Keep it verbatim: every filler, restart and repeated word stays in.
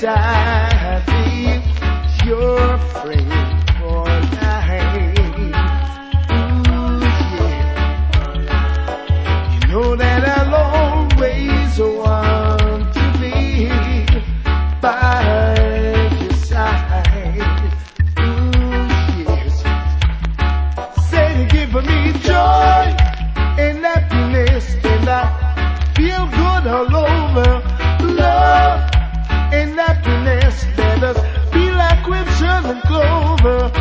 beside me. You're afraid for life. Ooh, yeah. You know that I'll always want to be by your side. Ooh, yes. Say, give me joy and happiness, and I feel good all over. Love and happiness, let us be like crimson and clover.